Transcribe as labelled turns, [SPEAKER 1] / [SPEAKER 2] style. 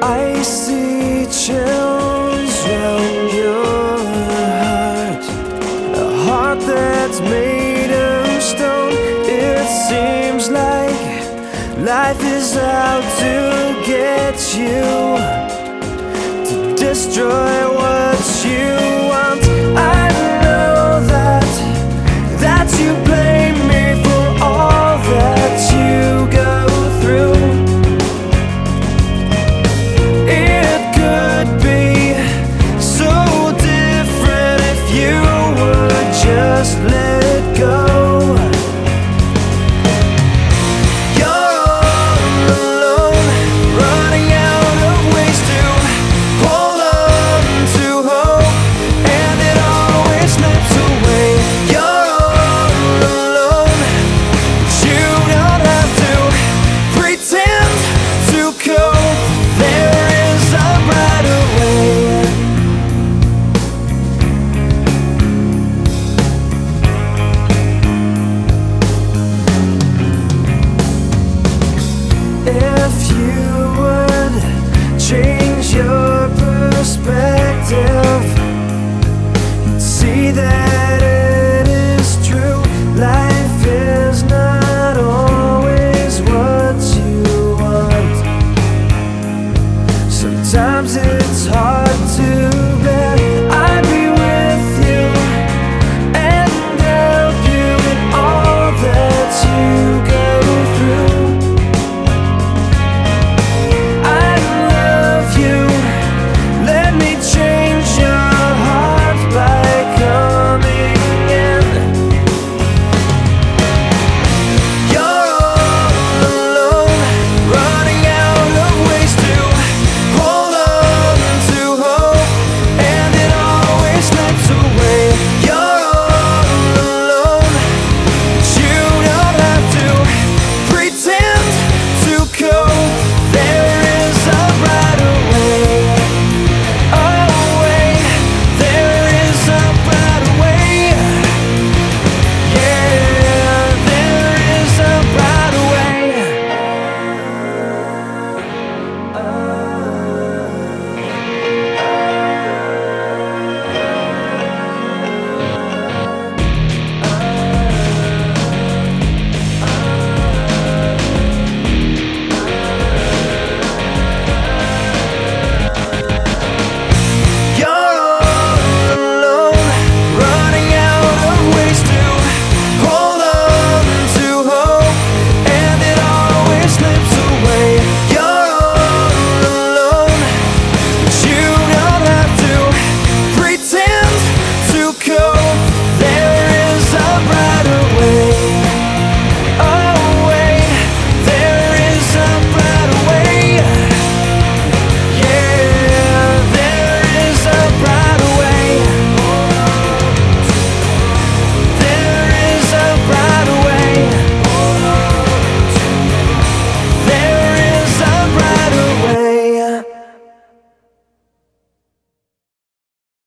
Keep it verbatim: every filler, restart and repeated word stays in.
[SPEAKER 1] I see chills round your heart, a heart that's made of stone. It seems like life is out to get you, to destroy what you want. I know that, that you blame me for all that you go through. It could be so different if you would just let it go. If you would change your perspective, you'd see that it is true. Life is not always what you want. Sometimes it's hard to